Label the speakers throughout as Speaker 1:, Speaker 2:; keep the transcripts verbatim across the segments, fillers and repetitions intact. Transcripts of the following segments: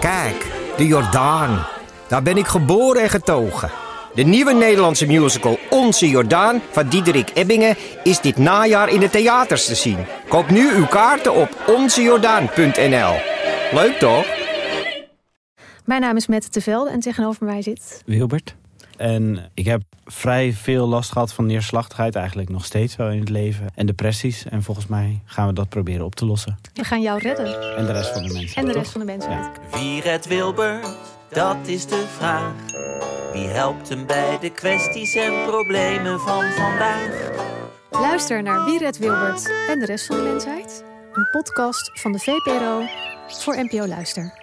Speaker 1: Kijk, de Jordaan. Daar ben ik geboren en getogen. De nieuwe Nederlandse musical Onze Jordaan van Diederik Ebbingen is dit najaar in de theaters te zien. Koop nu uw kaarten op onze jordaan punt n l. Leuk toch?
Speaker 2: Mijn naam is Mette Tevelde en tegenover mij zit...
Speaker 3: Wilbert. En ik heb vrij veel last gehad van neerslachtigheid, eigenlijk nog steeds wel in het leven. En depressies. En volgens mij gaan we dat proberen op te lossen.
Speaker 2: We gaan jou redden.
Speaker 3: En de rest van de mensen.
Speaker 2: En de
Speaker 3: toch?
Speaker 2: rest van de mensen. Ja.
Speaker 4: Wie redt Wilbert? Dat is de vraag. Wie helpt hem bij de kwesties en problemen van vandaag?
Speaker 2: Luister naar Wie redt Wilbert en de rest van de mensheid. Een podcast van de V P R O voor N P O Luister.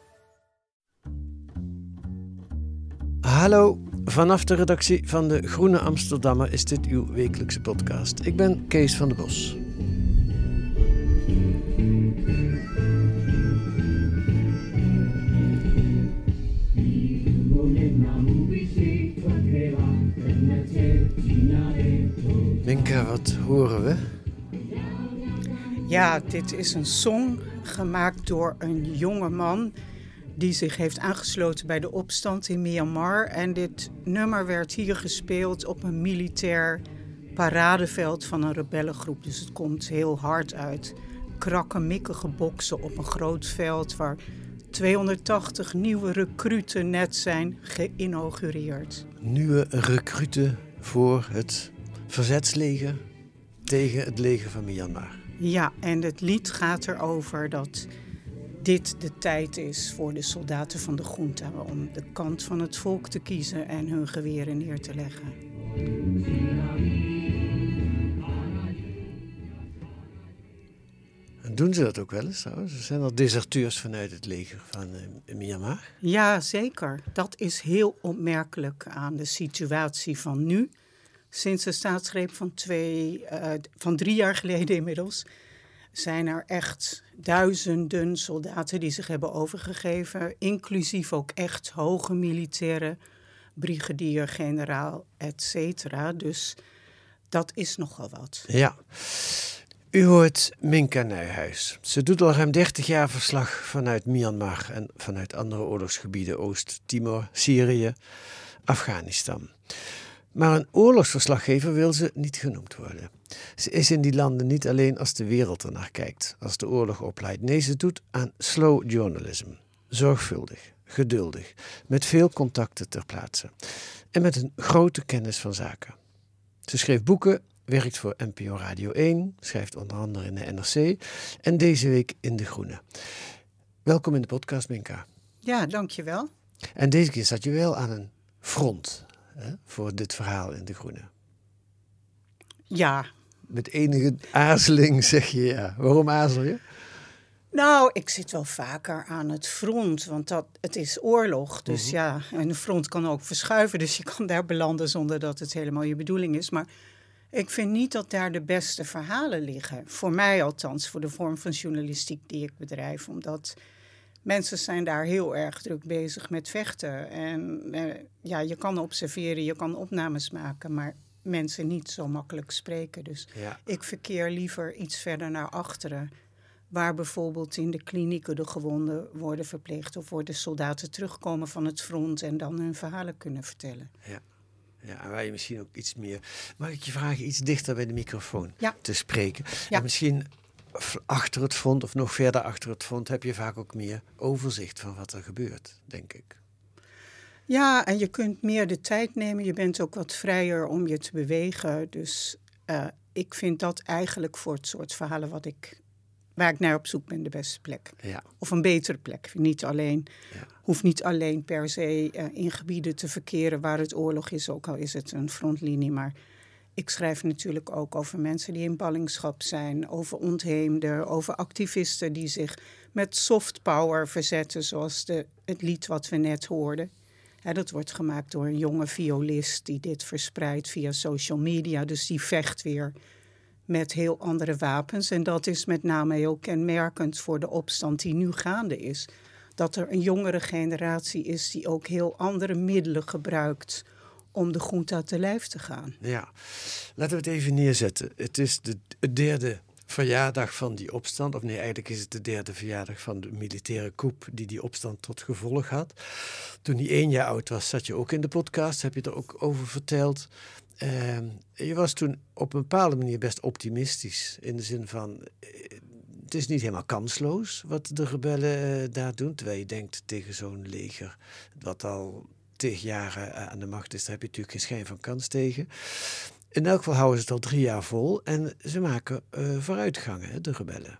Speaker 5: Hallo, vanaf de redactie van de Groene Amsterdammer is dit uw wekelijkse podcast. Ik ben Kees van der Bos. Minka, wat horen we?
Speaker 6: Ja, dit is een song gemaakt door een jonge man die zich heeft aangesloten bij de opstand in Myanmar. En dit nummer werd hier gespeeld op een militair paradeveld van een rebellengroep. Dus het komt heel hard uit. Krakkemikkige boksen op een groot veld waar tweehonderdtachtig nieuwe recruten net zijn geïnaugureerd.
Speaker 5: Nieuwe recruten voor het verzetsleger tegen het leger van Myanmar.
Speaker 6: Ja, en het lied gaat erover dat dit de tijd is voor de soldaten van de junta om de kant van het volk te kiezen en hun geweren neer te leggen.
Speaker 5: En doen ze dat ook wel eens trouwens? Er zijn er deserteurs vanuit het leger van uh, Myanmar?
Speaker 6: Ja, zeker. Dat is heel opmerkelijk aan de situatie van nu. Sinds de staatsgreep van, twee, uh, van drie jaar geleden inmiddels zijn er echt duizenden soldaten die zich hebben overgegeven. Inclusief ook echt hoge militairen, brigadier, generaal, et cetera. Dus dat is nogal wat.
Speaker 5: Ja. U hoort Minka Nijhuis. Ze doet al ruim dertig jaar verslag vanuit Myanmar en vanuit andere oorlogsgebieden, Oost-Timor, Syrië, Afghanistan. Maar een oorlogsverslaggever wil ze niet genoemd worden. Ze is in die landen niet alleen als de wereld ernaar kijkt, als de oorlog opleidt. Nee, ze doet aan slow journalism. Zorgvuldig, geduldig, met veel contacten ter plaatse. En met een grote kennis van zaken. Ze schreef boeken, werkt voor N P O Radio één, schrijft onder andere in de N R C en deze week in De Groene. Welkom in de podcast, Minka.
Speaker 6: Ja, dankjewel.
Speaker 5: En deze keer zat je wel aan een front hè, voor dit verhaal in De Groene.
Speaker 6: Ja.
Speaker 5: Met enige aarzeling zeg je ja. Waarom aarzel je?
Speaker 6: Nou, ik zit wel vaker aan het front, want dat, het is oorlog. Dus uh-huh. ja, en de front kan ook verschuiven, dus je kan daar belanden zonder dat het helemaal je bedoeling is. Maar ik vind niet dat daar de beste verhalen liggen. Voor mij althans, voor de vorm van journalistiek die ik bedrijf. Omdat mensen zijn daar heel erg druk bezig met vechten. En eh, ja, je kan observeren, je kan opnames maken, maar mensen niet zo makkelijk spreken. Dus
Speaker 5: ja.
Speaker 6: ik verkeer liever iets verder naar achteren, waar bijvoorbeeld in de klinieken de gewonden worden verpleegd of worden soldaten terugkomen van het front en dan hun verhalen kunnen vertellen.
Speaker 5: Ja, ja, waar je misschien ook iets meer... Mag ik je vragen iets dichter bij de microfoon
Speaker 6: ja.
Speaker 5: te spreken?
Speaker 6: Ja.
Speaker 5: En misschien achter het front of nog verder achter het front heb je vaak ook meer overzicht van wat er gebeurt, denk ik.
Speaker 6: Ja, en je kunt meer de tijd nemen. Je bent ook wat vrijer om je te bewegen. Dus uh, ik vind dat eigenlijk voor het soort verhalen wat ik, waar ik naar op zoek ben de beste plek.
Speaker 5: Ja.
Speaker 6: Of een betere plek. Niet alleen,
Speaker 5: ja.
Speaker 6: hoeft niet alleen per se uh, in gebieden te verkeren waar het oorlog is, ook al is het een frontlinie. Maar ik schrijf natuurlijk ook over mensen die in ballingschap zijn, over ontheemden, over activisten die zich met soft power verzetten, zoals de, het lied wat we net hoorden. Ja, dat wordt gemaakt door een jonge violist die dit verspreidt via social media. Dus die vecht weer met heel andere wapens. En dat is met name heel kenmerkend voor de opstand die nu gaande is. Dat er een jongere generatie is die ook heel andere middelen gebruikt om de junta te lijf te gaan.
Speaker 5: Ja, laten we het even neerzetten. Het is de, het derde verjaardag van die opstand. Of nee, eigenlijk is het de derde verjaardag van de militaire coup die die opstand tot gevolg had. Toen hij één jaar oud was, zat je ook in de podcast. Heb je er ook over verteld. Uh, je was toen op een bepaalde manier best optimistisch. In de zin van, uh, het is niet helemaal kansloos wat de rebellen uh, daar doen. Terwijl je denkt tegen zo'n leger, wat al tig jaren uh, aan de macht is, daar heb je natuurlijk geen schijn van kans tegen. In elk geval houden ze het al drie jaar vol en ze maken uh, vooruitgangen, hè, de rebellen.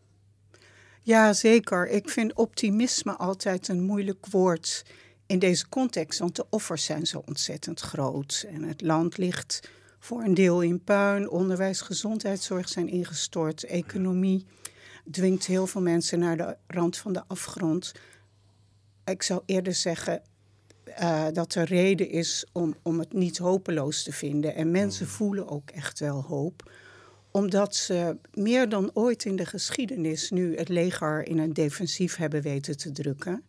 Speaker 6: Ja, zeker. Ik vind optimisme altijd een moeilijk woord in deze context, want de offers zijn zo ontzettend groot. En het land ligt voor een deel in puin. Onderwijs, gezondheidszorg zijn ingestort. Economie dwingt heel veel mensen naar de rand van de afgrond. Ik zou eerder zeggen uh, dat er reden is om, om het niet hopeloos te vinden. En mensen voelen ook echt wel hoop, omdat ze meer dan ooit in de geschiedenis nu het leger in een defensief hebben weten te drukken.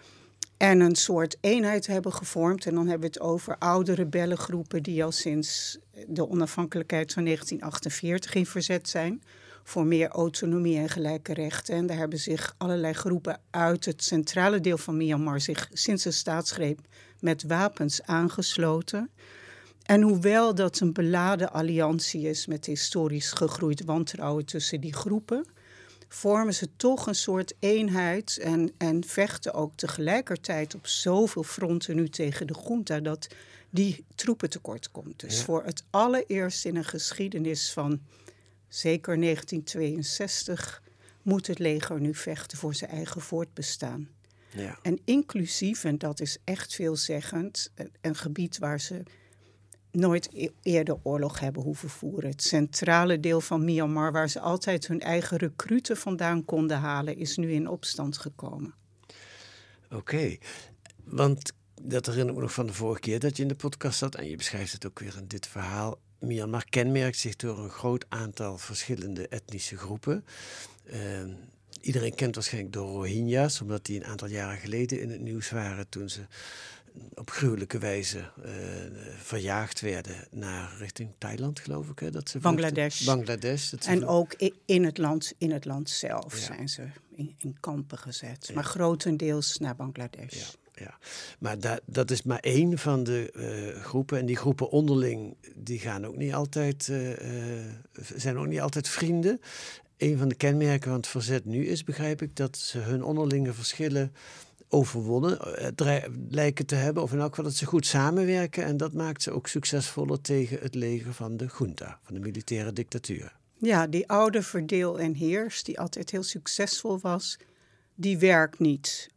Speaker 6: En een soort eenheid hebben gevormd. En dan hebben we het over oude rebellengroepen die al sinds de onafhankelijkheid van negentien achtenveertig in verzet zijn voor meer autonomie en gelijke rechten. En daar hebben zich allerlei groepen uit het centrale deel van Myanmar zich sinds de staatsgreep met wapens aangesloten. En hoewel dat een beladen alliantie is met historisch gegroeid wantrouwen tussen die groepen, vormen ze toch een soort eenheid en, en vechten ook tegelijkertijd op zoveel fronten nu tegen de junta dat die troepen tekort komt. Dus ja. Voor het allereerst in een geschiedenis van zeker negentien tweeënzestig moet het leger nu vechten voor zijn eigen voortbestaan. Ja. En inclusief, en dat is echt veelzeggend, een gebied waar ze nooit e- eerder oorlog hebben hoeven voeren. Het centrale deel van Myanmar, waar ze altijd hun eigen recruten vandaan konden halen, is nu in opstand gekomen.
Speaker 5: Oké, okay. Want dat herinner ik me nog van de vorige keer dat je in de podcast zat, en je beschrijft het ook weer in dit verhaal. Myanmar kenmerkt zich door een groot aantal verschillende etnische groepen. Uh, iedereen kent waarschijnlijk de Rohingya's, omdat die een aantal jaren geleden in het nieuws waren toen ze op gruwelijke wijze uh, verjaagd werden naar richting Thailand, geloof ik. Hè, dat ze
Speaker 6: Bangladesh.
Speaker 5: Bangladesh dat ze
Speaker 6: en
Speaker 5: vlucht...
Speaker 6: ook in het land, in het land zelf ja. zijn ze in, in kampen gezet. Ja. Maar grotendeels naar Bangladesh.
Speaker 5: Ja. Ja, maar da- dat is maar één van de uh, groepen. En die groepen onderling, die gaan ook niet altijd, uh, uh, zijn ook niet altijd vrienden. Een van de kenmerken van het verzet nu is, begrijp ik, dat ze hun onderlinge verschillen overwonnen uh, dre- lijken te hebben. Of in elk geval dat ze goed samenwerken. En dat maakt ze ook succesvoller tegen het leger van de junta, van de militaire dictatuur.
Speaker 6: Ja, die oude verdeel en heers, die altijd heel succesvol was, die werkt niet.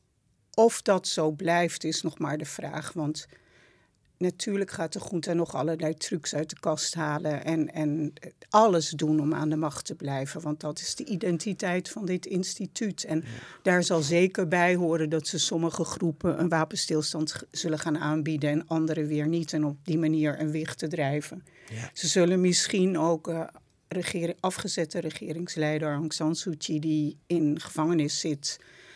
Speaker 6: Of dat zo blijft, is nog maar de vraag. Want natuurlijk gaat de junta nog allerlei trucs uit de kast halen en, en alles doen om aan de macht te blijven. Want dat is de identiteit van dit instituut. En ja. daar zal zeker bij horen dat ze sommige groepen een wapenstilstand g- zullen gaan aanbieden en andere weer niet. En op die manier een wicht te drijven. Ja. Ze zullen misschien ook uh, regering, afgezette regeringsleider Aung San Suu Kyi, die in gevangenis zit,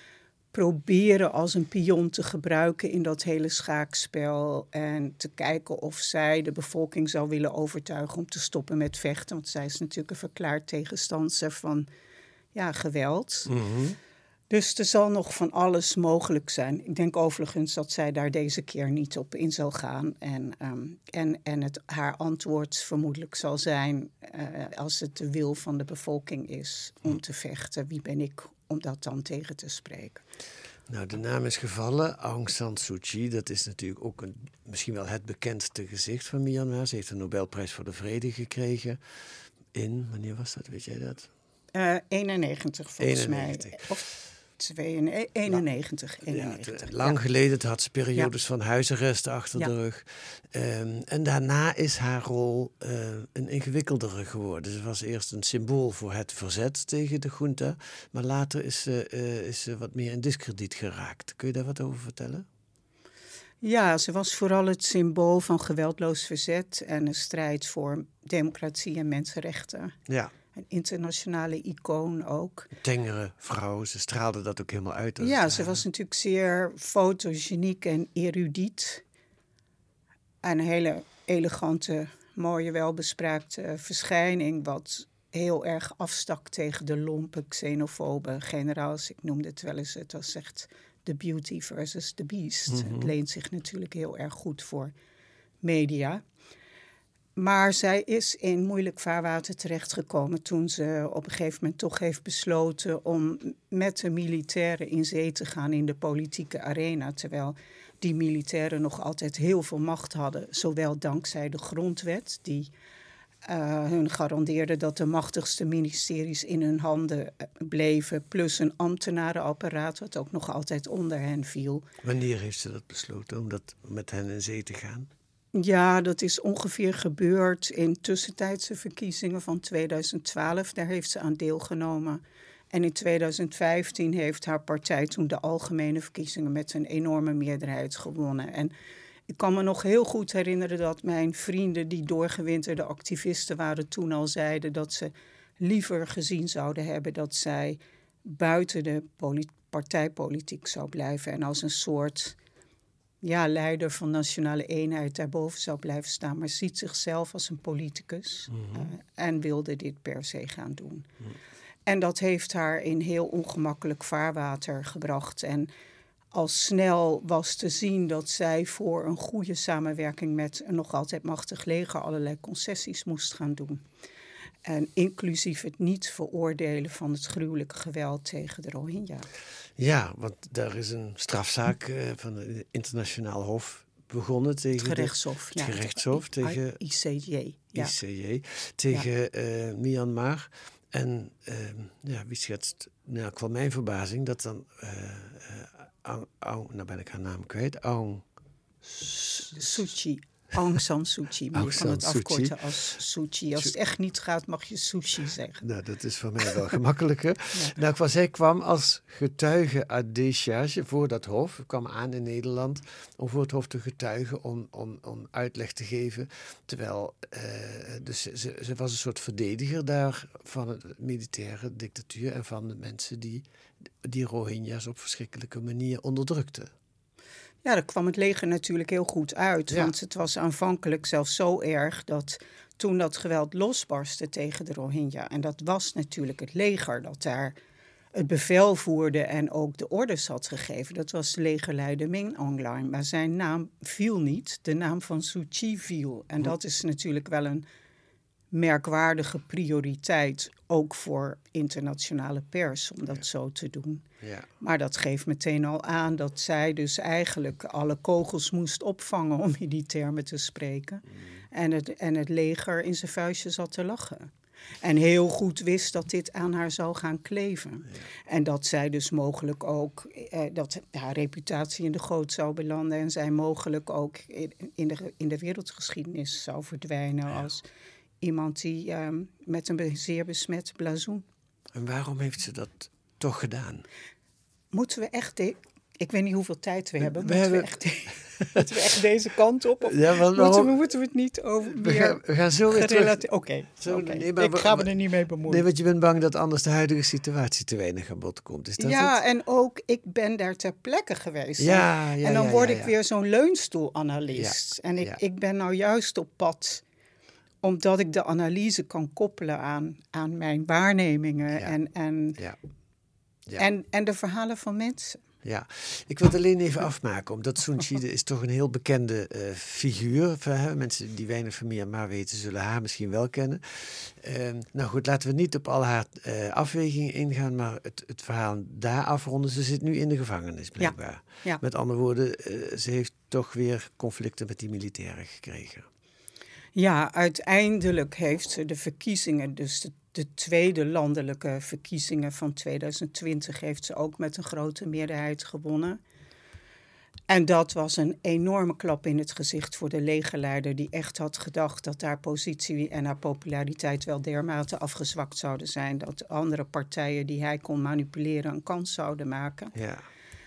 Speaker 6: proberen als een pion te gebruiken in dat hele schaakspel en te kijken of zij de bevolking zou willen overtuigen om te stoppen met vechten. Want zij is natuurlijk een verklaard tegenstander van ja, geweld. Mm-hmm. Dus er zal nog van alles mogelijk zijn. Ik denk overigens dat zij daar deze keer niet op in zal gaan. En, um, en, en het, haar antwoord vermoedelijk zal zijn, uh, als het de wil van de bevolking is om te vechten, wie ben ik om dat dan tegen te spreken?
Speaker 5: Nou, de naam is gevallen. Aung San Suu Kyi, dat is natuurlijk ook een, misschien wel het bekendste gezicht van Myanmar. Ze heeft de Nobelprijs voor de Vrede gekregen in, wanneer was dat, weet jij dat?
Speaker 6: Uh, eenennegentig volgens
Speaker 5: eenennegentig.
Speaker 6: mij. Of twee, eenennegentig.
Speaker 5: eenennegentig. Ja, lang ja. geleden, toen had ze periodes ja. van huisarrest achter ja. de rug. Um, en daarna is haar rol uh, een ingewikkeldere geworden. Ze was eerst een symbool voor het verzet tegen de junta, maar later is ze, uh, is ze wat meer in diskrediet geraakt. Kun je daar wat over vertellen?
Speaker 6: Ja, ze was vooral het symbool van geweldloos verzet en een strijd voor democratie en mensenrechten. Ja. Een internationale icoon ook.
Speaker 5: Tengere vrouw, ze straalde dat ook helemaal uit.
Speaker 6: Ja, ze was natuurlijk zeer fotogeniek en erudiet. En een hele elegante, mooie, welbespraakte verschijning, wat heel erg afstak tegen de lompe, xenofobe generaals. Ik noemde het wel eens, het was echt the beauty versus the beast. Mm-hmm. Het leent zich natuurlijk heel erg goed voor media. Maar zij is in moeilijk vaarwater terechtgekomen toen ze op een gegeven moment toch heeft besloten om met de militairen in zee te gaan in de politieke arena. Terwijl die militairen nog altijd heel veel macht hadden, zowel dankzij de grondwet die uh, hun garandeerde dat de machtigste ministeries in hun handen bleven, plus een ambtenarenapparaat wat ook nog altijd onder hen viel.
Speaker 5: Wanneer heeft ze dat besloten, om dat met hen in zee te gaan?
Speaker 6: Ja, dat is ongeveer gebeurd in tussentijdse verkiezingen van tweeduizend twaalf. Daar heeft ze aan deelgenomen. En in tweeduizend vijftien heeft haar partij toen de algemene verkiezingen met een enorme meerderheid gewonnen. En ik kan me nog heel goed herinneren dat mijn vrienden die doorgewinterde activisten waren toen al zeiden dat ze liever gezien zouden hebben dat zij buiten de polit- partijpolitiek zou blijven en als een soort ja, leider van Nationale Eenheid daarboven zou blijven staan, maar ziet zichzelf als een politicus mm-hmm. uh, en wilde dit per se gaan doen. Mm. En dat heeft haar in heel ongemakkelijk vaarwater gebracht. En al snel was te zien dat zij voor een goede samenwerking met een nog altijd machtig leger allerlei concessies moest gaan doen. En inclusief het niet veroordelen van het gruwelijke geweld tegen de Rohingya.
Speaker 5: Ja, want daar is een strafzaak uh, van het internationaal hof begonnen tegen
Speaker 6: het gerechtshof,
Speaker 5: de,
Speaker 6: ja,
Speaker 5: het gerechtshof
Speaker 6: de,
Speaker 5: tegen
Speaker 6: I C J, ja.
Speaker 5: I C J tegen ja. uh, Myanmar. En uh, ja, wie schetst, nou, kwam mijn verbazing dat dan, uh, uh, Aung, Aung, nou ben ik haar naam kwijt, Aung
Speaker 6: Suu Kyi. Aung San Suu Kyi, maar je kan het afkorten als Suu Kyi. Als het echt niet gaat, mag je sushi zeggen.
Speaker 5: Nou, dat is voor mij wel gemakkelijker. Ja. Nou, qua zij kwam als getuige uit décharge voor dat hof. kwam aan in Nederland om voor het hof te getuigen, om, om, om uitleg te geven. Terwijl, uh, dus ze, ze was een soort verdediger daar van de militaire dictatuur en van de mensen die die Rohingya's op verschrikkelijke manier onderdrukten.
Speaker 6: Ja, daar kwam het leger natuurlijk heel goed uit. Ja. Want het was aanvankelijk zelfs zo erg dat toen dat geweld losbarstte tegen de Rohingya, en dat was natuurlijk het leger dat daar het bevel voerde en ook de orders had gegeven. Dat was de legerleider Min Aung Hlaing. Maar zijn naam viel niet, de naam van Suu Kyi viel. En dat is natuurlijk wel een merkwaardige prioriteit, ook voor internationale pers, om dat ja. zo te doen. Ja. Maar dat geeft meteen al aan dat zij dus eigenlijk alle kogels moest opvangen, om in die termen te spreken. Mm. En, het, en het leger in zijn vuistje zat te lachen. En heel goed wist dat dit aan haar zou gaan kleven. Ja. En dat zij dus mogelijk ook, eh, dat haar reputatie in de goot zou belanden en zij mogelijk ook in, in, de, in de wereldgeschiedenis zou verdwijnen ja. als iemand die um, met een zeer besmet blazoen.
Speaker 5: En waarom heeft ze dat toch gedaan?
Speaker 6: Moeten we echt... De- ik weet niet hoeveel tijd we hebben.
Speaker 5: We
Speaker 6: moeten,
Speaker 5: hebben...
Speaker 6: We echt de- moeten we echt deze kant op? Of
Speaker 5: ja, want,
Speaker 6: moeten, we, moeten we het niet over
Speaker 5: we gaan, we gaan zo weer terug.
Speaker 6: Oké, okay, okay.
Speaker 5: nee,
Speaker 6: ik ga me er niet mee bemoeien.
Speaker 5: Nee, want je bent bang dat anders de huidige situatie te weinig aan bod komt. Is dat
Speaker 6: ja,
Speaker 5: het?
Speaker 6: En ook, ik ben daar ter plekke geweest.
Speaker 5: Ja, ja,
Speaker 6: en dan
Speaker 5: ja,
Speaker 6: word
Speaker 5: ja,
Speaker 6: ik
Speaker 5: ja.
Speaker 6: weer zo'n leunstoelanalist. Ja, en ik, ja. ik ben nou juist op pad, omdat ik de analyse kan koppelen aan, aan mijn waarnemingen ja. en, en,
Speaker 5: ja. Ja.
Speaker 6: En, en de verhalen van mensen.
Speaker 5: Ja, ik wil het alleen even afmaken, omdat Suu Kyi is toch een heel bekende uh, figuur. Van, hè? Mensen die weinig van Myanmar weten, zullen haar misschien wel kennen. Uh, nou goed, laten we niet op al haar uh, afwegingen ingaan, maar het, het verhaal daar afronden. Ze zit nu in de gevangenis, blijkbaar. Ja. Ja. Met andere woorden, uh, ze heeft toch weer conflicten met die militairen gekregen.
Speaker 6: Ja, uiteindelijk heeft ze de verkiezingen, dus de, de tweede landelijke verkiezingen van tweeduizend twintig, heeft ze ook met een grote meerderheid gewonnen. En dat was een enorme klap in het gezicht voor de legerleider, die echt had gedacht dat haar positie en haar populariteit wel dermate afgezwakt zouden zijn, dat andere partijen die hij kon manipuleren een kans zouden maken.
Speaker 5: Ja.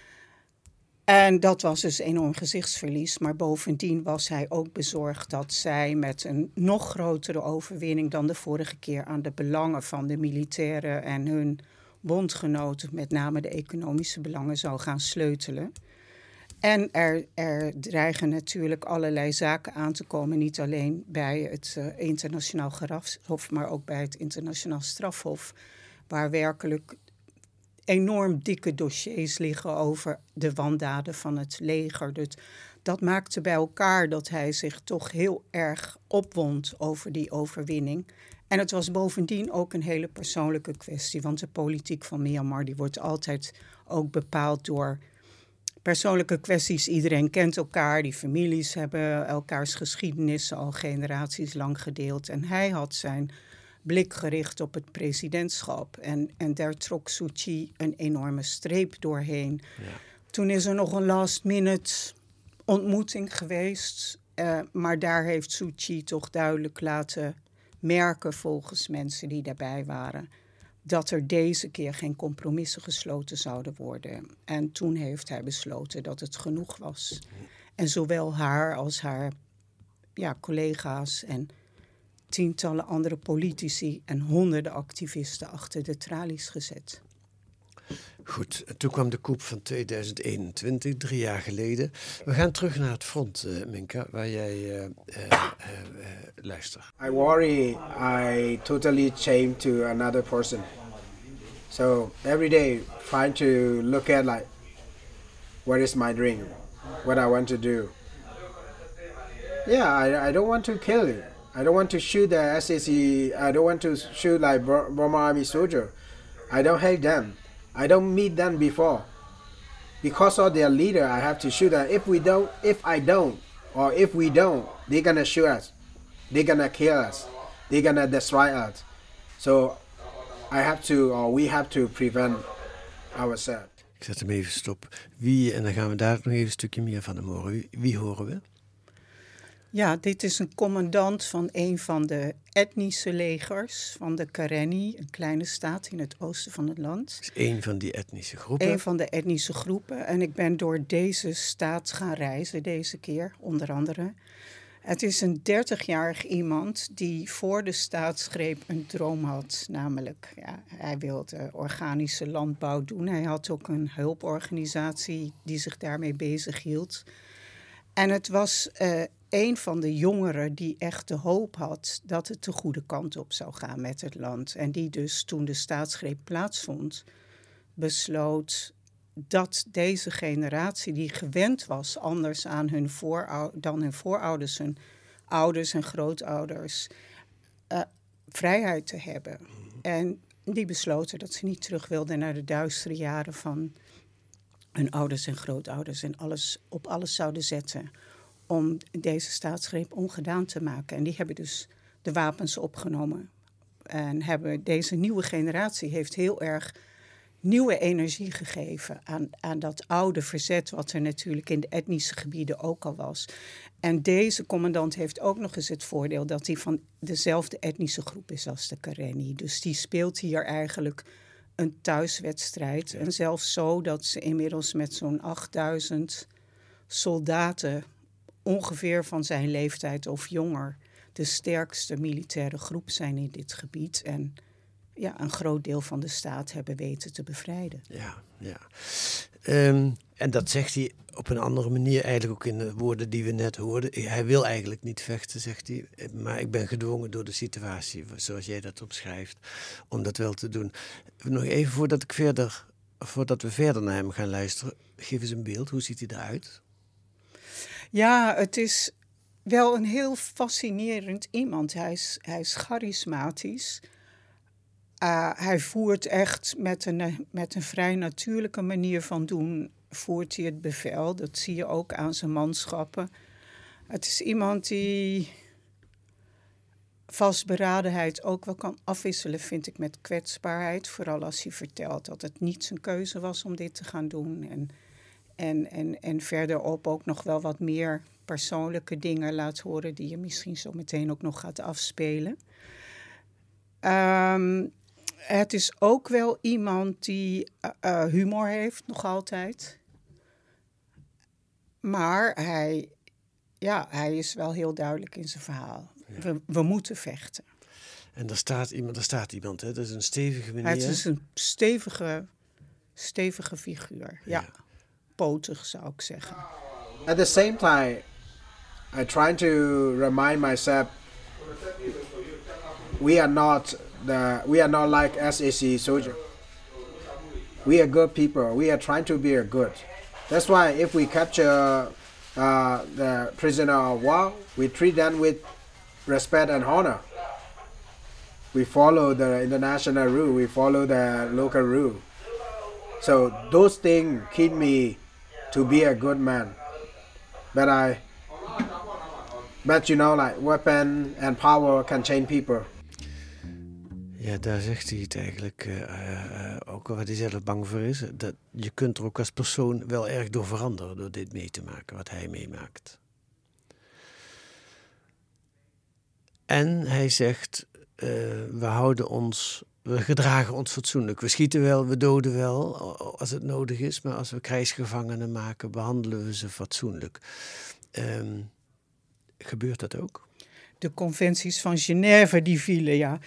Speaker 6: En dat was dus enorm gezichtsverlies. Maar bovendien was hij ook bezorgd dat zij met een nog grotere overwinning dan de vorige keer aan de belangen van de militairen en hun bondgenoten, met name de economische belangen, zou gaan sleutelen. En er, er dreigen natuurlijk allerlei zaken aan te komen. Niet alleen bij het uh, internationaal gerechtshof, maar ook bij het internationaal strafhof. Waar werkelijk enorm dikke dossiers liggen over de wandaden van het leger. Dus dat maakte bij elkaar dat hij zich toch heel erg opwond over die overwinning. En het was bovendien ook een hele persoonlijke kwestie. Want de politiek van Myanmar die wordt altijd ook bepaald door persoonlijke kwesties. Iedereen kent elkaar, die families hebben elkaars geschiedenissen al generaties lang gedeeld. En hij had zijn blik gericht op het presidentschap. En, en daar trok Suu Kyi een enorme streep doorheen. Ja. Toen is er nog een last minute ontmoeting geweest. Uh, maar daar heeft Suu Kyi toch duidelijk laten merken, volgens mensen die daarbij waren, dat er deze keer geen compromissen gesloten zouden worden. En toen heeft hij besloten dat het genoeg was. En zowel haar als haar ja, collega's en tientallen andere politici en honderden activisten achter de tralies gezet.
Speaker 5: Goed, en toen kwam de coup van tweeduizend eenentwintig, drie jaar geleden. We gaan terug naar het front, uh, Minka, waar jij uh, uh, uh, uh, luistert.
Speaker 7: I worry I totally change to another person. So every day trying to look at like, what is my dream? What I want to do. Yeah, I, I don't want to kill you. I don't want to shoot the S A C. I don't want to shoot like Burma Army soldier. I don't hate them. I don't meet them before. Because of their leader, I have to shoot them. If we don't, if I don't, or if we don't, they're gonna shoot us. They're gonna kill us. They're gonna destroy us. So I have to, or we have to prevent ourselves.
Speaker 5: Ik zet hem even stop. Wie, en dan gaan we daar nog even een stukje meer van hem horen. Wie, wie horen we?
Speaker 6: Ja, dit is een commandant van een van de etnische legers van de Karenni, een kleine staat in het oosten van het land.
Speaker 5: Het is een van die etnische groepen.
Speaker 6: Een van de etnische groepen. En ik ben door deze staat gaan reizen deze keer, onder andere. Het is een dertigjarig iemand die voor de staatsgreep een droom had. Namelijk, ja, hij wilde organische landbouw doen. Hij had ook een hulporganisatie die zich daarmee bezighield. En het was uh, een van de jongeren die echt de hoop had dat het de goede kant op zou gaan met het land. En die dus toen de staatsgreep plaatsvond, besloot dat deze generatie die gewend was anders aan hun voorou- dan hun voorouders, hun ouders en grootouders, uh, vrijheid te hebben. En die besloten dat ze niet terug wilden naar de duistere jaren van hun ouders en grootouders en alles op alles zouden zetten om deze staatsgreep ongedaan te maken. En die hebben dus de wapens opgenomen. En hebben deze nieuwe generatie heeft heel erg nieuwe energie gegeven aan, aan dat oude verzet, wat er natuurlijk in de etnische gebieden ook al was. En deze commandant heeft ook nog eens het voordeel dat hij van dezelfde etnische groep is als de Karenni. Dus die speelt hier eigenlijk een thuiswedstrijd. En zelfs zo dat ze inmiddels met zo'n achtduizend soldaten, ongeveer van zijn leeftijd of jonger, de sterkste militaire groep zijn in dit gebied. En ja, een groot deel van de staat hebben weten te bevrijden.
Speaker 5: Ja, ja. Um, en dat zegt hij op een andere manier, eigenlijk ook in de woorden die we net hoorden. Hij wil eigenlijk niet vechten, zegt hij, maar ik ben gedwongen door de situatie, zoals jij dat omschrijft, om dat wel te doen. Nog even voordat, ik verder, voordat we verder naar hem gaan luisteren, geef eens een beeld. Hoe ziet hij eruit?
Speaker 6: Ja, het is wel een heel fascinerend iemand. Hij is, hij is charismatisch. Uh, hij voert echt met een, met een vrij natuurlijke manier van doen, voert hij het bevel. Dat zie je ook aan zijn manschappen. Het is iemand die vastberadenheid ook wel kan afwisselen, vind ik, met kwetsbaarheid. Vooral als hij vertelt dat het niet zijn keuze was om dit te gaan doen. En, en, en, en verderop ook nog wel wat meer persoonlijke dingen laat horen die je misschien zo meteen ook nog gaat afspelen. Um, het is ook wel iemand die uh, humor heeft, nog altijd. Maar hij, ja, hij is wel heel duidelijk in zijn verhaal. Ja. We, we moeten vechten.
Speaker 5: En daar staat iemand, daar staat iemand, hè? Dat is een stevige meneer.
Speaker 6: Het is een stevige, stevige figuur, ja. ja. potig, zou ik zeggen.
Speaker 7: At the same time, I try to remind myself we are not the we are not like S A C soldier. We are good people. We are trying to be a good. That's why if we capture uh, the prisoner of war, we treat them with respect and honor. We follow the international rule. We follow the local rule. So those things keep me to be a good man. But I, but you know, like weapon and power can change people.
Speaker 5: Ja, daar zegt hij het eigenlijk uh, uh, ook waar hij zelf bang voor is. Dat je kunt er ook als persoon wel erg door veranderen door dit mee te maken, wat hij meemaakt. En hij zegt, uh, we houden ons, we gedragen ons fatsoenlijk. We schieten wel, we doden wel als het nodig is, maar als we krijgsgevangenen maken, behandelen we ze fatsoenlijk. Um, gebeurt dat ook?
Speaker 6: De conventies van Genève die vielen, ja.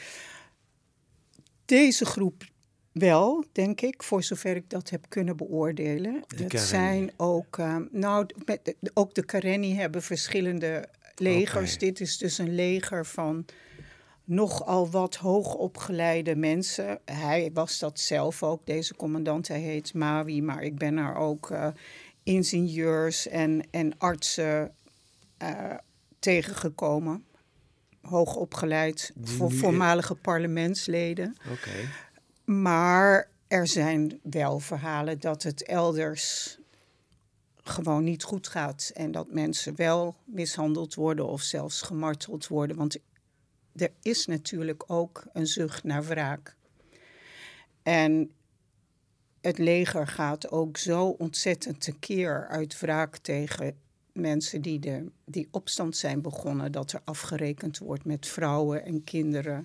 Speaker 6: Deze groep wel, denk ik, voor zover ik dat heb kunnen beoordelen.
Speaker 5: De
Speaker 6: dat
Speaker 5: Karenni.
Speaker 6: zijn ook, uh, nou, met, ook de Karenni hebben verschillende legers.
Speaker 5: Okay.
Speaker 6: Dit is dus een leger van nogal wat hoogopgeleide mensen. Hij was dat zelf ook, deze commandant. Hij heet Mawi, maar ik ben er ook uh, ingenieurs en, en artsen uh, tegengekomen. Hoogopgeleid, voor voormalige parlementsleden.
Speaker 5: Okay.
Speaker 6: Maar er zijn wel verhalen dat het elders gewoon niet goed gaat. En dat mensen wel mishandeld worden of zelfs gemarteld worden. Want er is natuurlijk ook een zucht naar wraak. En het leger gaat ook zo ontzettend tekeer uit wraak tegen mensen die, de, die opstand zijn begonnen, dat er afgerekend wordt met vrouwen en kinderen.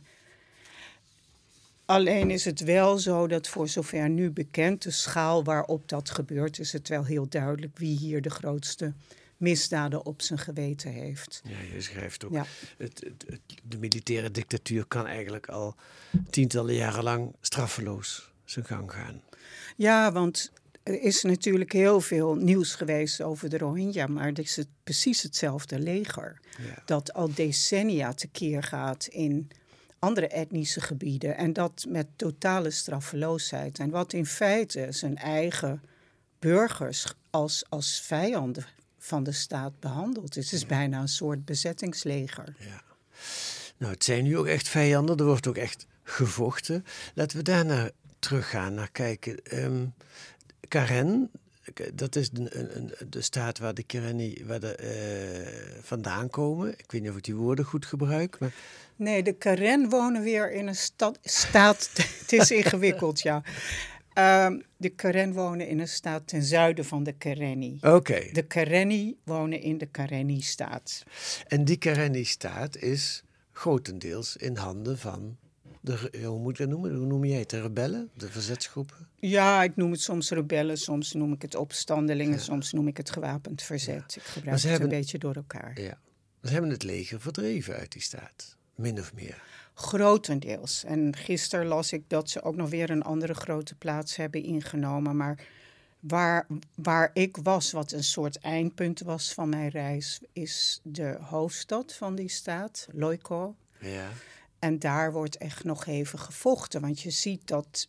Speaker 6: Alleen is het wel zo dat voor zover nu bekend, de schaal waarop dat gebeurt, is het wel heel duidelijk wie hier de grootste misdaden op zijn geweten heeft.
Speaker 5: Ja, je schrijft ook,
Speaker 6: ja.
Speaker 5: het, het, het, de militaire dictatuur kan eigenlijk al tientallen jaren lang straffeloos zijn gang gaan.
Speaker 6: Ja, want er is natuurlijk heel veel nieuws geweest over de Rohingya, maar het is het precies hetzelfde leger. Ja. Dat al decennia tekeer gaat in andere etnische gebieden en dat met totale straffeloosheid. En wat in feite zijn eigen burgers als, als vijanden van de staat behandelt. Het is ja. bijna een soort bezettingsleger.
Speaker 5: Ja. Nou, het zijn nu ook echt vijanden, er wordt ook echt gevochten. Laten we daar naar teruggaan, naar kijken. Um, Karen, dat is de, een, de staat waar de Karenni waar de, uh, vandaan komen. Ik weet niet of ik die woorden goed gebruik. Maar...
Speaker 6: Nee, de Karen wonen weer in een stad, staat... Het is ingewikkeld, ja. Um, de Karen wonen in een staat ten zuiden van de Karenni.
Speaker 5: Oké. Okay.
Speaker 6: De Karenni wonen in de Karenni-staat.
Speaker 5: En die Karenni-staat is grotendeels in handen van... De, hoe moet ik dat noemen? Hoe noem jij het? De rebellen? De verzetsgroepen?
Speaker 6: Ja, ik noem het soms rebellen, soms noem ik het opstandelingen, ja. soms noem ik het gewapend verzet. Ja. Ik gebruik het hebben, een beetje door elkaar.
Speaker 5: Ja. Ze hebben het leger verdreven uit die staat, min of meer.
Speaker 6: Grotendeels. En gisteren las ik dat ze ook nog weer een andere grote plaats hebben ingenomen. Maar waar, waar ik was, wat een soort eindpunt was van mijn reis, is de hoofdstad van die staat, Loiko.
Speaker 5: Ja.
Speaker 6: En daar wordt echt nog even gevochten. Want je ziet dat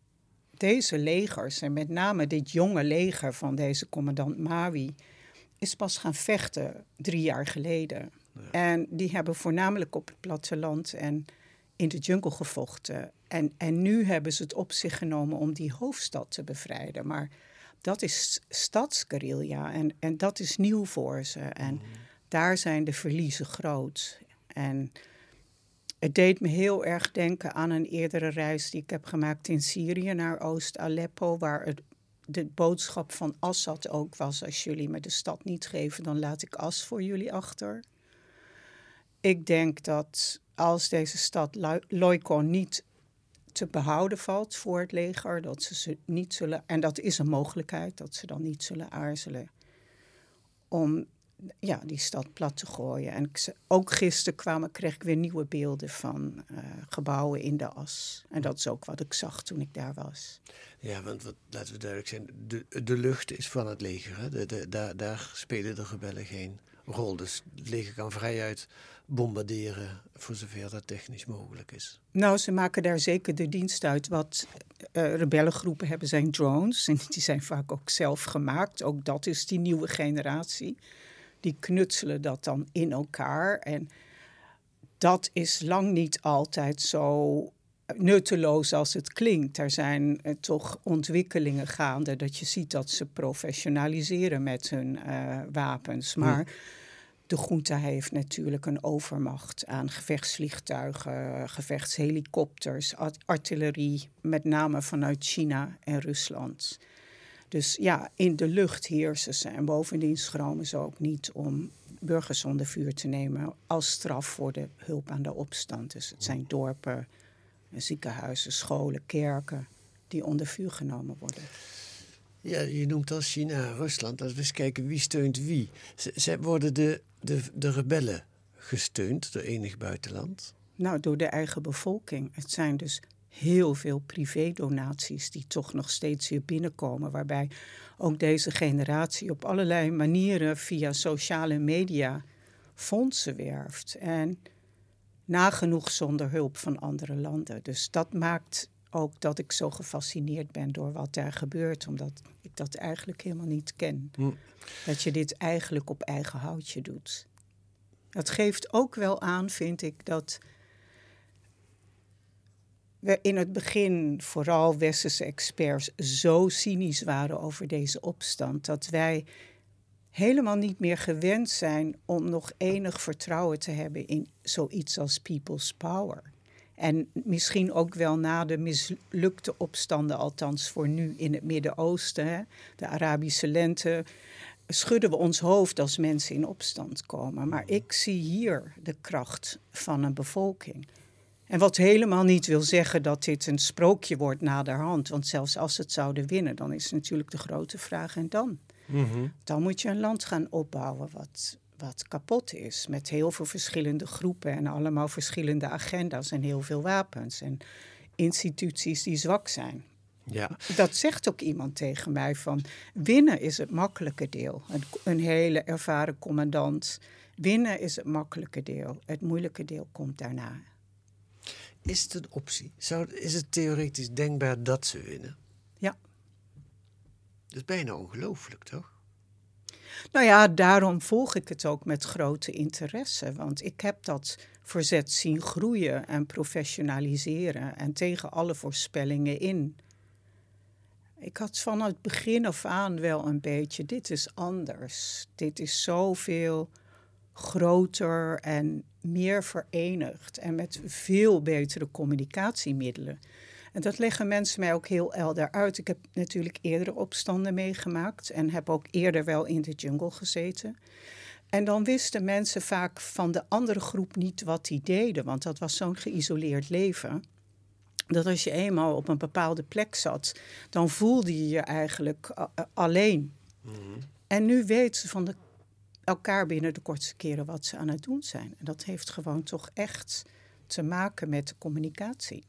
Speaker 6: deze legers, en met name dit jonge leger van deze commandant Mawi, is pas gaan vechten drie jaar geleden. Ja. En die hebben voornamelijk op het platteland en in de jungle gevochten. En, en nu hebben ze het op zich genomen om die hoofdstad te bevrijden. Maar dat is stadsguerrilla en, en dat is nieuw voor ze. En mm. daar zijn de verliezen groot. En het deed me heel erg denken aan een eerdere reis die ik heb gemaakt in Syrië naar Oost-Aleppo, waar het, de boodschap van Assad ook was: als jullie me de stad niet geven, dan laat ik as voor jullie achter. Ik denk dat als deze stad Loiko niet te behouden valt voor het leger, dat ze, ze niet zullen, en dat is een mogelijkheid, dat ze dan niet zullen aarzelen om ja, die stad plat te gooien. En ik, ook gisteren kwamen, kreeg ik weer nieuwe beelden van uh, gebouwen in de as. En dat is ook wat ik zag toen ik daar was.
Speaker 5: Ja, want wat, laten we duidelijk zijn, de, de lucht is van het leger. Hè? De, de, daar, daar spelen de rebellen geen rol. Dus het leger kan vrijuit bombarderen voor zover dat technisch mogelijk is.
Speaker 6: Nou, ze maken daar zeker de dienst uit. Wat uh, rebellengroepen hebben zijn drones. En die zijn vaak ook zelf gemaakt. Ook dat is die nieuwe generatie. Die knutselen dat dan in elkaar. En dat is lang niet altijd zo nutteloos als het klinkt. Er zijn uh, toch ontwikkelingen gaande dat je ziet dat ze professionaliseren met hun uh, wapens. Maar ja. De junta heeft natuurlijk een overmacht aan gevechtsvliegtuigen, gevechtshelikopters, artillerie, met name vanuit China en Rusland. Dus ja, in de lucht heersen ze en bovendien schromen ze ook niet om burgers onder vuur te nemen als straf voor de hulp aan de opstand. Dus het zijn dorpen, ziekenhuizen, scholen, kerken die onder vuur genomen worden.
Speaker 5: Ja, je noemt al China en Rusland. Laten we eens kijken wie steunt wie. Ze, ze worden de, de, de rebellen gesteund door enig buitenland?
Speaker 6: Nou, door de eigen bevolking. Het zijn dus heel veel privédonaties die toch nog steeds weer binnenkomen. Waarbij ook deze generatie op allerlei manieren via sociale media fondsen werft. En nagenoeg zonder hulp van andere landen. Dus dat maakt ook dat ik zo gefascineerd ben door wat daar gebeurt. Omdat ik dat eigenlijk helemaal niet ken. Hm. Dat je dit eigenlijk op eigen houtje doet. Dat geeft ook wel aan, vind ik, dat we in het begin, vooral westerse experts, zo cynisch waren over deze opstand, dat wij helemaal niet meer gewend zijn om nog enig vertrouwen te hebben in zoiets als people's power. En misschien ook wel na de mislukte opstanden, althans voor nu in het Midden-Oosten, hè, de Arabische lente, schudden we ons hoofd als mensen in opstand komen. Maar ik zie hier de kracht van een bevolking. En wat helemaal niet wil zeggen dat dit een sprookje wordt naderhand. Want zelfs als het zouden winnen, dan is natuurlijk de grote vraag en dan? Mm-hmm. Dan moet je een land gaan opbouwen wat, wat kapot is. Met heel veel verschillende groepen en allemaal verschillende agenda's en heel veel wapens. En instituties die zwak zijn. Ja. Dat zegt ook iemand tegen mij van winnen is het makkelijke deel. Een, een hele ervaren commandant. Winnen is het makkelijke deel. Het moeilijke deel komt daarna.
Speaker 5: Is het een optie? Zou, is het theoretisch denkbaar dat ze winnen?
Speaker 6: Ja.
Speaker 5: Dat is bijna ongelooflijk, toch?
Speaker 6: Nou ja, daarom volg ik het ook met grote interesse. Want ik heb dat verzet zien groeien en professionaliseren. En tegen alle voorspellingen in. Ik had van het begin af aan wel een beetje, dit is anders. Dit is zoveel groter en meer verenigd en met veel betere communicatiemiddelen. En dat leggen mensen mij ook heel helder uit. Ik heb natuurlijk eerdere opstanden meegemaakt en heb ook eerder wel in de jungle gezeten. En dan wisten mensen vaak van de andere groep niet wat die deden, want dat was zo'n geïsoleerd leven. Dat als je eenmaal op een bepaalde plek zat, dan voelde je je eigenlijk uh, alleen. Mm-hmm. En nu weten ze van de, elkaar binnen de kortste keren wat ze aan het doen zijn. En dat heeft gewoon toch echt te maken met de communicatie.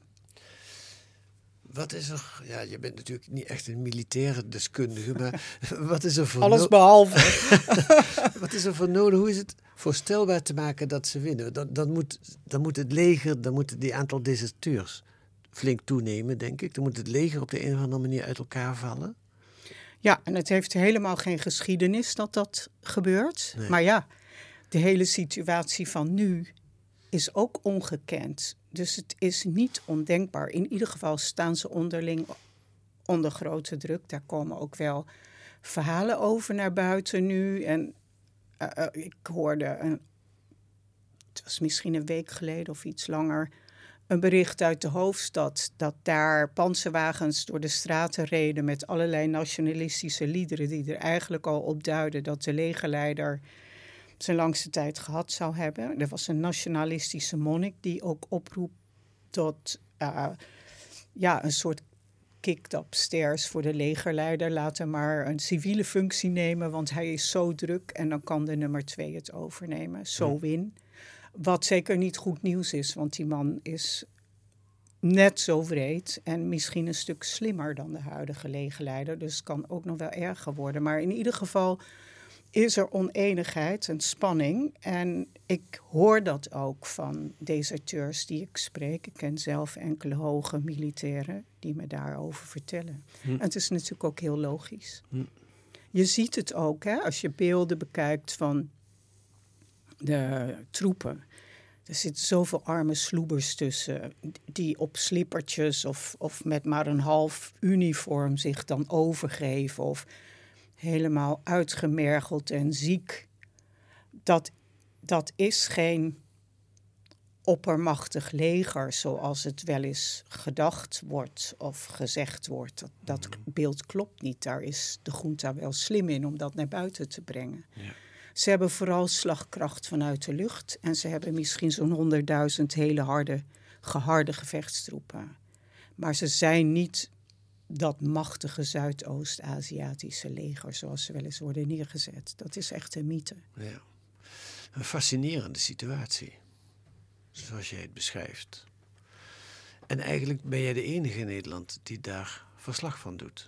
Speaker 5: Wat is er... Ja, je bent natuurlijk niet echt een militaire deskundige, maar wat is er voor...
Speaker 6: Alles behalve.
Speaker 5: Wat is er voor nodig? Hoe is het voorstelbaar te maken dat ze winnen? Dan, dan, moet, dan moet het leger, dan moeten die aantal deserteurs flink toenemen, denk ik. Dan moet het leger op de een of andere manier uit elkaar vallen.
Speaker 6: Ja, en het heeft helemaal geen geschiedenis dat dat gebeurt. Nee. Maar ja, de hele situatie van nu is ook ongekend. Dus het is niet ondenkbaar. In ieder geval staan ze onderling onder grote druk. Daar komen ook wel verhalen over naar buiten nu. En uh, uh, ik hoorde, een, het was misschien een week geleden of iets langer, een bericht uit de hoofdstad dat daar panzerwagens door de straten reden met allerlei nationalistische liederen die er eigenlijk al op duiden dat de legerleider zijn langste tijd gehad zou hebben. Er was een nationalistische monnik die ook oproept tot uh, ja, een soort kicked upstairs voor de legerleider. Laat hem maar een civiele functie nemen, want hij is zo druk. En dan kan de nummer twee het overnemen. Zo win. Wat zeker niet goed nieuws is, want die man is net zo wreed en misschien een stuk slimmer dan de huidige legerleider. Dus het kan ook nog wel erger worden. Maar in ieder geval is er oneenigheid en spanning. En ik hoor dat ook van deserteurs die ik spreek. Ik ken zelf enkele hoge militairen die me daarover vertellen. Hm. En het is natuurlijk ook heel logisch. Hm. Je ziet het ook, hè, als je beelden bekijkt van de troepen. Er zitten zoveel arme sloebers tussen die op slippertjes of, of met maar een half uniform zich dan overgeven of helemaal uitgemergeld en ziek. Dat, dat is geen oppermachtig leger zoals het wel eens gedacht wordt of gezegd wordt. Dat, dat beeld klopt niet. Daar is de junta wel slim in om dat naar buiten te brengen. Ja. Ze hebben vooral slagkracht vanuit de lucht. En ze hebben misschien zo'n honderdduizend hele harde, geharde gevechtstroepen. Maar ze zijn niet dat machtige Zuidoost-Aziatische leger zoals ze wel eens worden neergezet. Dat is echt een mythe.
Speaker 5: Ja. Een fascinerende situatie, zoals jij het beschrijft. En eigenlijk ben jij de enige in Nederland die daar verslag van doet.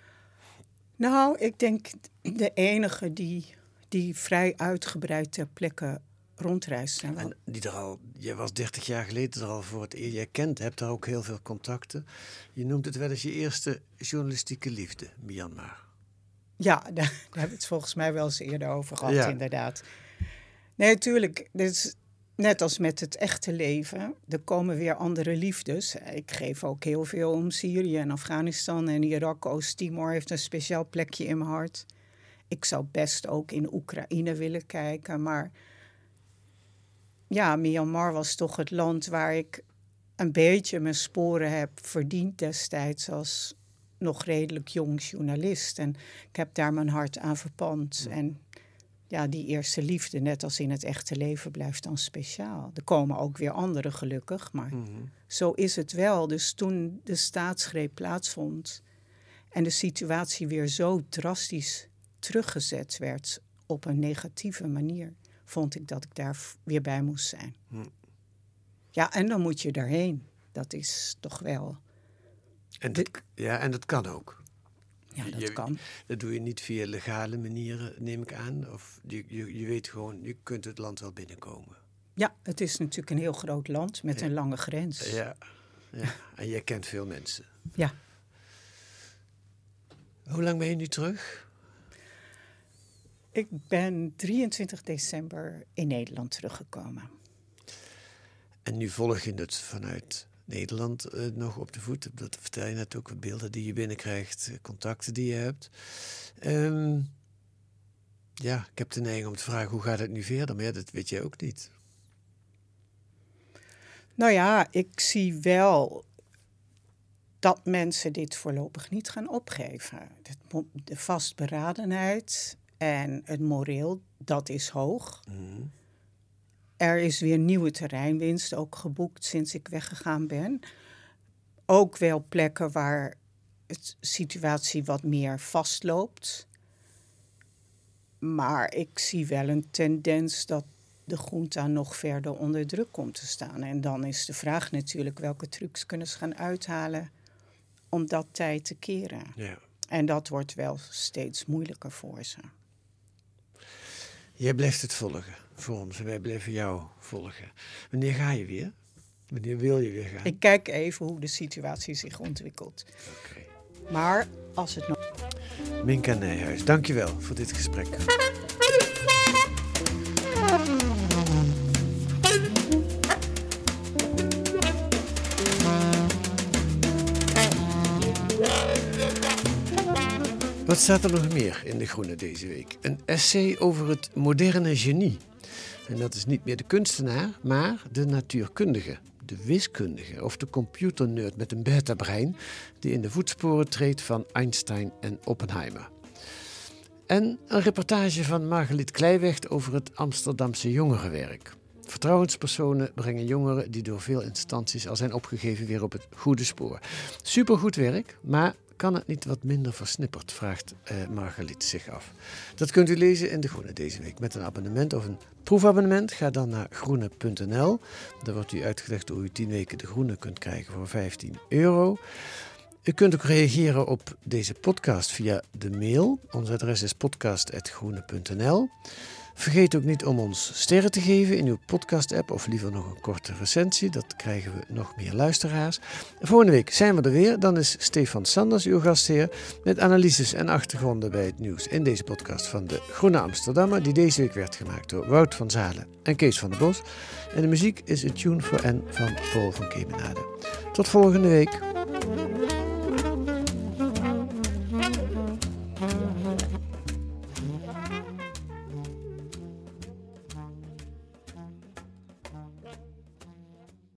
Speaker 6: Nou, ik denk de enige die... die vrij uitgebreid ter plekke rondreist.
Speaker 5: En die er al, jij was dertig jaar geleden er al voor het eerst. Jij kent, hebt daar ook heel veel contacten. Je noemt het wel eens je eerste journalistieke liefde, Myanmar.
Speaker 6: Ja, daar, daar hebben we het volgens mij wel eens eerder over gehad, ja. Inderdaad. Nee, natuurlijk, dit is net als met het echte leven. Er komen weer andere liefdes. Ik geef ook heel veel om Syrië en Afghanistan en Irak. Oost-Timor heeft een speciaal plekje in mijn hart. Ik zou best ook in Oekraïne willen kijken, maar ja, Myanmar was toch het land waar ik een beetje mijn sporen heb verdiend destijds als nog redelijk jong journalist. En ik heb daar mijn hart aan verpand. Ja. En ja, die eerste liefde, net als in het echte leven, blijft dan speciaal. Er komen ook weer anderen gelukkig, maar mm-hmm. zo is het wel. Dus toen de staatsgreep plaatsvond en de situatie weer zo drastisch teruggezet werd op een negatieve manier, vond ik dat ik daar weer bij moest zijn. Hm. Ja, en dan moet je daarheen. Dat is toch wel...
Speaker 5: En dat, de... Ja, en dat kan ook.
Speaker 6: Ja, dat
Speaker 5: je,
Speaker 6: kan.
Speaker 5: Dat doe je niet via legale manieren, neem ik aan. Of je, je, je weet gewoon, je kunt het land wel binnenkomen.
Speaker 6: Ja, het is natuurlijk een heel groot land met ja. een lange grens.
Speaker 5: Ja, ja. En jij kent veel mensen.
Speaker 6: Ja.
Speaker 5: Hoe lang ben je nu terug?
Speaker 6: Ik ben drieëntwintig december in Nederland teruggekomen.
Speaker 5: En nu volg je het vanuit Nederland uh, nog op de voet. Dat vertel je net ook, beelden die je binnenkrijgt, contacten die je hebt. Um, ja, ik heb de neiging om te vragen, hoe gaat het nu verder? Maar ja, dat weet jij ook niet.
Speaker 6: Nou ja, ik zie wel dat mensen dit voorlopig niet gaan opgeven. De vastberadenheid en het moreel, dat is hoog. Mm. Er is weer nieuwe terreinwinst ook geboekt sinds ik weggegaan ben. Ook wel plekken waar de situatie wat meer vastloopt. Maar ik zie wel een tendens dat de junta nog verder onder druk komt te staan. En dan is de vraag natuurlijk welke trucs kunnen ze gaan uithalen om dat tijd te keren. Ja. En dat wordt wel steeds moeilijker voor ze.
Speaker 5: Jij blijft het volgen voor ons en wij blijven jou volgen. Wanneer ga je weer? Wanneer wil je weer gaan?
Speaker 6: Ik kijk even hoe de situatie zich ontwikkelt.
Speaker 5: Okay.
Speaker 6: Maar als het nog...
Speaker 5: Minka Nijhuis, dankjewel voor dit gesprek. Wat staat er nog meer in De Groene deze week? Een essay over het moderne genie. En dat is niet meer de kunstenaar, maar de natuurkundige, de wiskundige of de computernerd met een beta-brein die in de voetsporen treedt van Einstein en Oppenheimer. En een reportage van Margeliet Kleiweg over het Amsterdamse jongerenwerk. Vertrouwenspersonen brengen jongeren die door veel instanties al zijn opgegeven weer op het goede spoor. Supergoed werk, maar kan het niet wat minder versnipperd, vraagt uh, Margaliet zich af. Dat kunt u lezen in De Groene deze week. Met een abonnement of een proefabonnement ga dan naar groene punt n l. Daar wordt u uitgelegd hoe u tien weken De Groene kunt krijgen voor vijftien euro. U kunt ook reageren op deze podcast via de mail. Ons adres is podcast apenstaartje groene punt n l. Vergeet ook niet om ons sterren te geven in uw podcast-app of liever nog een korte recensie. Dat krijgen we nog meer luisteraars. Volgende week zijn we er weer. Dan is Stefan Sanders uw gastheer met analyses en achtergronden bij het nieuws in deze podcast van de Groene Amsterdammer, die deze week werd gemaakt door Wout van Zalen en Kees van der Bos. En de muziek is A Tune for N van Paul van Kemenade. Tot volgende week.